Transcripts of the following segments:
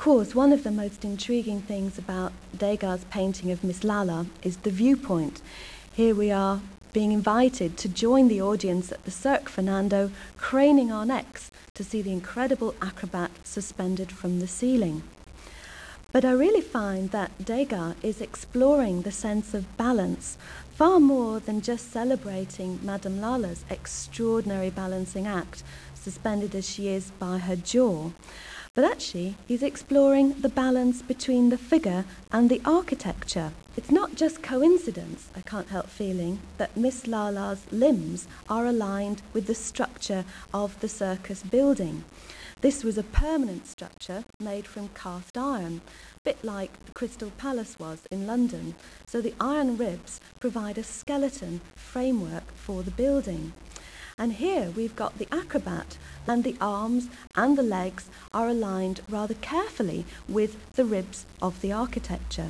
course, one of the most intriguing things about Degas' painting of Miss Lala is the viewpoint. Here we are being invited to join the audience at the Cirque Fernando, craning our necks to see the incredible acrobat suspended from the ceiling. But I really find that Degas is exploring the sense of balance far more than just celebrating Madame Lala's extraordinary balancing act, suspended as she is by her jaw. But actually, he's exploring the balance between the figure and the architecture. It's not just coincidence, I can't help feeling, that Miss Lala's limbs are aligned with the structure of the circus building. This was a permanent structure made from cast iron, a bit like the Crystal Palace was in London. So the iron ribs provide a skeleton framework for the building. And here we've got the acrobat, and the arms and the legs are aligned rather carefully with the ribs of the architecture.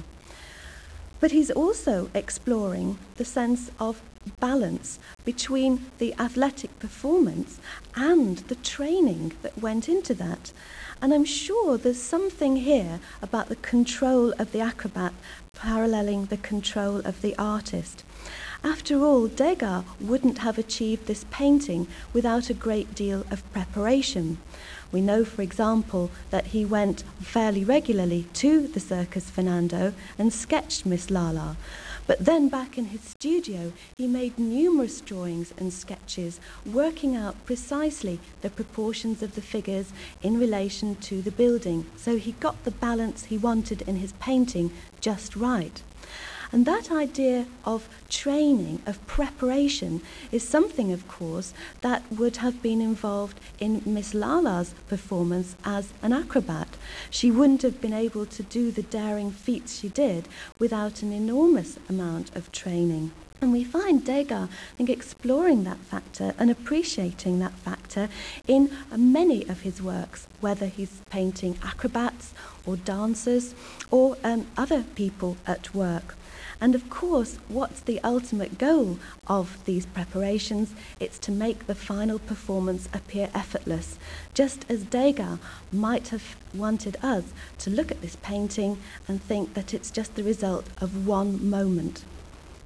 But he's also exploring the sense of balance between the athletic performance and the training that went into that. And I'm sure there's something here about the control of the acrobat paralleling the control of the artist. After all, Degas wouldn't have achieved this painting without a great deal of preparation. We know, for example, that he went fairly regularly to the Circus Fernando and sketched Miss Lala. But then back in his studio, he made numerous drawings and sketches, working out precisely the proportions of the figures in relation to the building. So he got the balance he wanted in his painting just right. And that idea of training, of preparation, is something, of course, that would have been involved in Miss Lala's performance as an acrobat. She wouldn't have been able to do the daring feats she did without an enormous amount of training. And we find Degas, I think, exploring that factor and appreciating that factor in many of his works, whether he's painting acrobats or dancers or other people at work. And of course, what's the ultimate goal of these preparations? It's to make the final performance appear effortless, just as Degas might have wanted us to look at this painting and think that it's just the result of one moment.